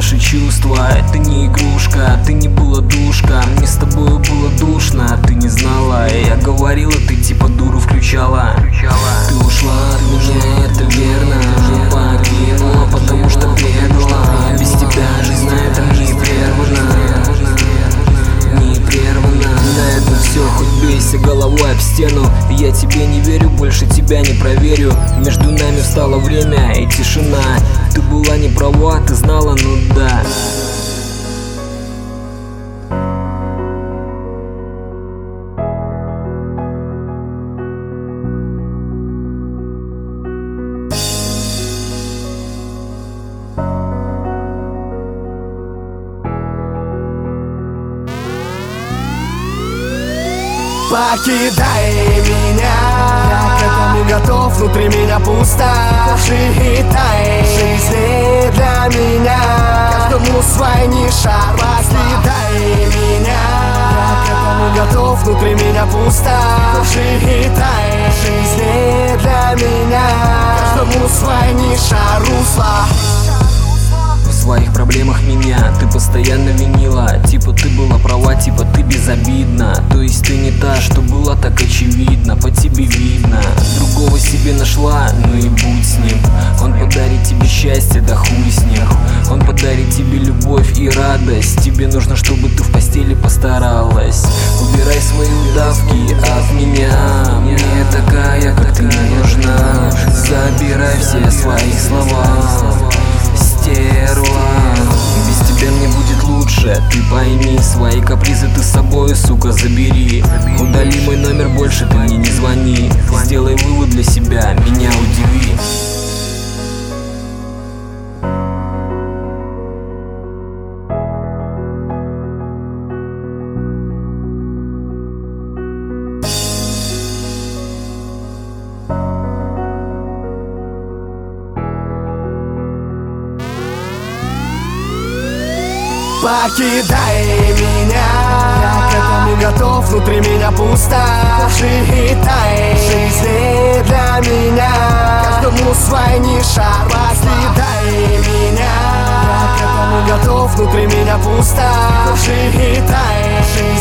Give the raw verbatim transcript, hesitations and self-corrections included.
наши чувства. Это не игрушка, ты не была душка. Мне с тобой было душно, ты не знала. Я говорила, ты типа дуру включала. Ты ушла от меня, это верно. Покинула, потому что предала. Без тебя жизнь на этом не прервана. Не прервана. На этом все, хоть бейся головой об стену. Я тебе не верю, больше тебя не проверю. Между нами встало время и тишина. Ты была не права, ты знала, ну да. Покидай меня, я к этому готов, внутри меня пусто. Считай, жизнь для меня, каждому свой не шар. Покидай меня, я к этому готов, внутри меня пусто. Считай, жизнь для меня, каждому свой не шар. Русло. В своих проблемах меня ты постоянно винила. Типа ты была права, типа ты безобидна. То есть ты не та, что была так очевидно. По тебе видно, другого себе нашла, ну и будь с ним. Он подарит тебе счастье, да хуй с ним. Он подарит тебе любовь и радость. Тебе нужно, чтобы ты в постели постаралась. Убирай свои удавки от меня. Мне такая, как ты мне нужна. Забирай все свои слова. Без тебя мне будет лучше, ты пойми. Свои капризы ты с собой, сука, забери. Удали мой номер, больше ты мне не звони. Сделай вывод для себя, меня удиви. Покидай меня, я к этому готов, внутри меня пусто. Считай, жизнь для меня, каждому свой не шар. Покидай меня, я к этому готов, внутри меня пусто. Считай,